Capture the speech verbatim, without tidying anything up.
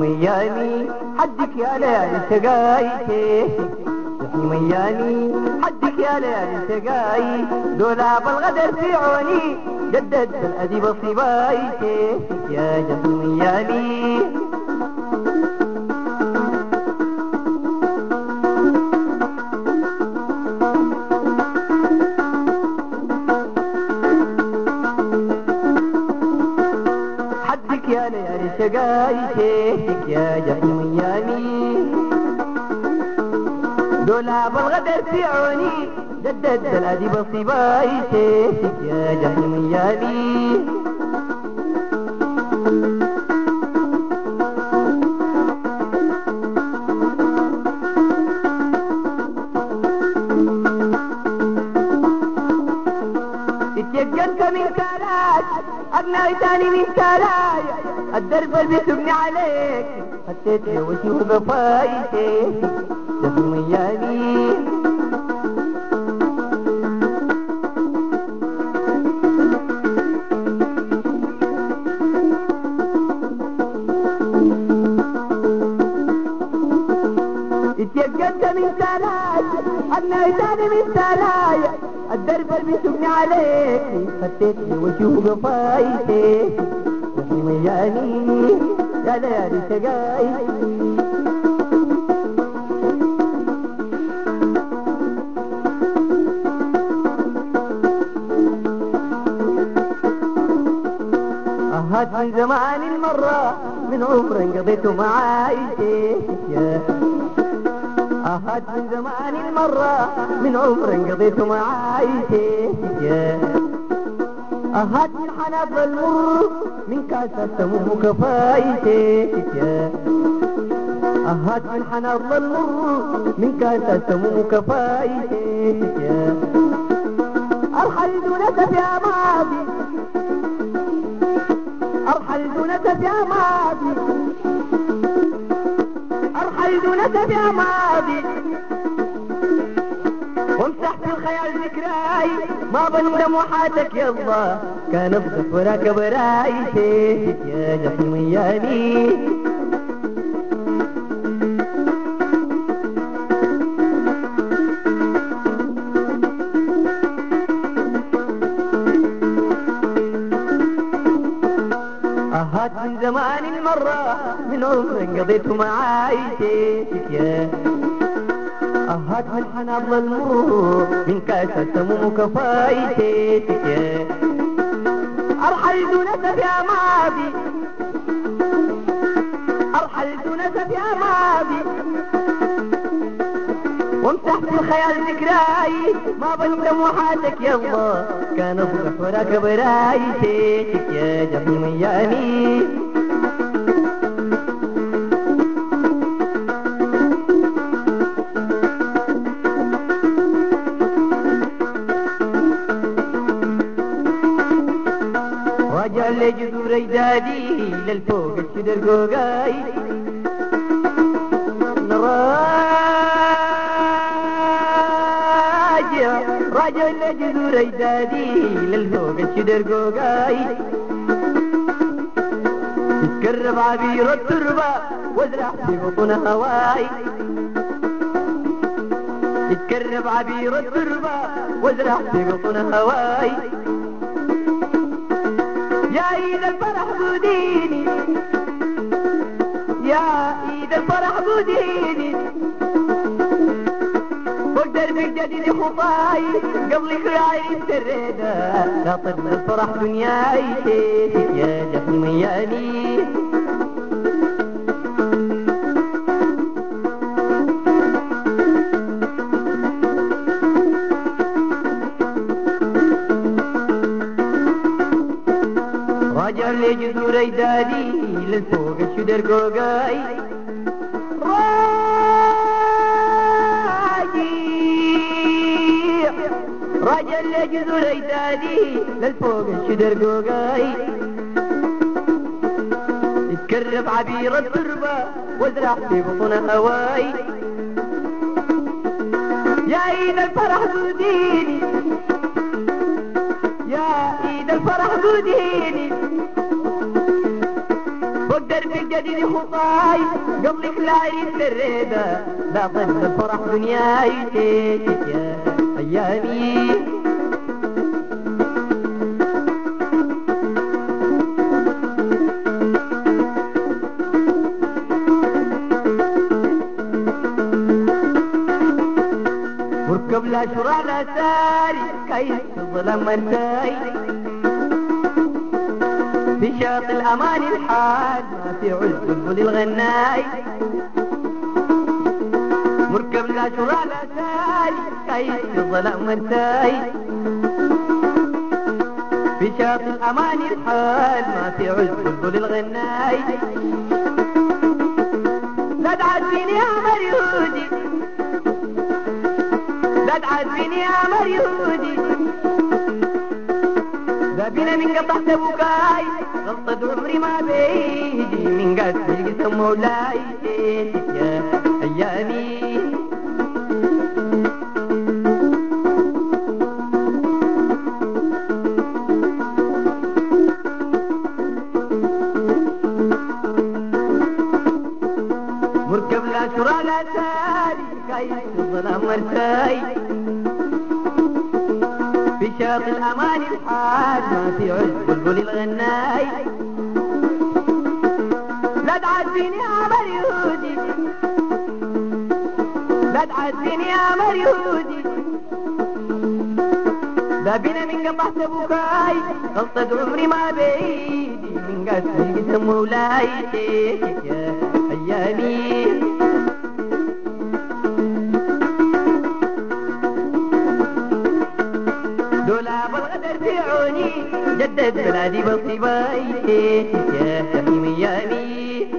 مياني حدك يا ليالي سقايتي مياني حدك يا ليالي سقاي دولا بالغدر في عوني جدد الأديب صبايتي يا جد مياني حدك يا ليالي سقايتي يا جد مياني دولا بالغدر في عوني جدد الأديب صبايتي يا جحيم يالي اتيقنت من كالاج أغنيتني من كالاج الدرب اللي بيسبني عليك حسيت وشوف بفايتي جحيم يالي اتيقنت من سلاج أغنيتني من سلاج الدرب اللي بيسبني عليك خدتني وشوف قفايتي جحيم يالي يا ليالي سقايتي أهات من زمان المرة من عمر قضيته معايشي يا أهات من زمان المرة من عمر قضيته معايشي يا أهات من حناط المر من كاس السموم كفايتي يا أهات من حناط المر من كاس السموم كفايتي يا أرحل دونك يا ماضي أرحل دونك يا ماضي أرحل دونك يا ماضي وامسح في الخيال ذكراي ما بندم وحاتك يا الله كان بصف وراك برايتي يا جحيم يالي أهات من زمان المرة من عمر قضيته معايشي يا أهات من حناضل المر من كاس السموم كفايتي يا أرحل دونك يا ماضي أرحل دونك يا ماضي وامسح في الخيال ذكراي ما بندم وحاتك يا الله كان أصبح وراك برايتي يا جحيم يالي رجع لجذور اجدادي للفوق الشدر قوقاي راجع راجع لجذور اجدادي للفوق الشدر قوقاي يتكرب عبير التربة وازرع في بطن هواي يتكرب عبير التربة وازرع في بطن هواي يا عيد الفرح بوديني يا عيد الفرح بوديني واقدر بجديد خطاي قبل كراعي التريدة لا طفل الفرح دنياي يا جحيم يالي راجع لجذور اجدادي للفوق الشدر قوقاي راجع لجذور اجدادي للفوق الشدر قوقاي يتكرب عبير التربة وازرع في بطن هواي يا عيد الفرح بوديني يا عيد الفرح بوديني واقدر درب الجديد خطاي قبلك لا يريد الريدة لا ظل الفرح دنياي تيتك يا أيامي واركب لا شرع لا ساري كيس الظلام مرتاي في شاطئ الأمان الحال ما في عز بلبل الغناي مركب لا شرع لا ساري كيس الظلام مرتاي في شاطئ الأمان الحال ما في عز بلبل الغناي لا تعزيني يا مريودي لا تعزيني يا مريودي ذابنا من قطعت بكاي غلطة عمري ما بيجي من قد تلقيت مولاي تيتك يا أيامي مركب لا شرى لا تالي كيس الظلام مرتاي في شاطئ الأمان الحال ما في عز بلبل الغناي لا تعزيني يا مريودي لا تعزيني يا مريودي ذابنا من قطعت بكاي غلطة عمري ما بيدي من قد تلقيت مولاي تيتك يا أيامي دولاب الغدر في عوني جدد بلادي بصيباي تيتك يا حكيم أيامي